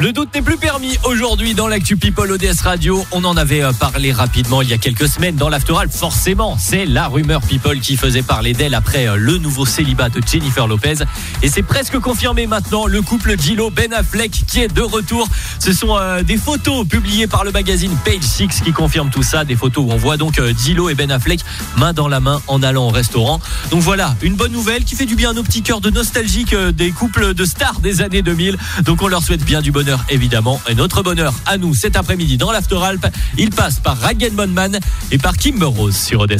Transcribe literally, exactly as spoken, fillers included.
Le doute n'est plus permis aujourd'hui dans l'actu People O D S Radio. On en avait parlé rapidement il y a quelques semaines dans l'Afteralp. Forcément, c'est la rumeur People qui faisait parler d'elle après le nouveau célibat de Jennifer Lopez. Et c'est presque confirmé maintenant, le couple J-Lo-Ben Affleck qui est de retour. Ce sont euh, des photos publiées par le magazine Page Six qui confirment tout ça. Des photos où on voit donc euh, J-Lo et Ben Affleck main dans la main en allant au restaurant. Donc voilà, une bonne nouvelle qui fait du bien à nos petits cœurs de nostalgiques euh, des couples de stars des années deux mille. Donc on leur souhaite bien du bonheur évidemment. Et notre bonheur à nous cet après-midi dans l'Afteralp, il passe par Rag and Bone Man et par Kimber Rose sur O D S.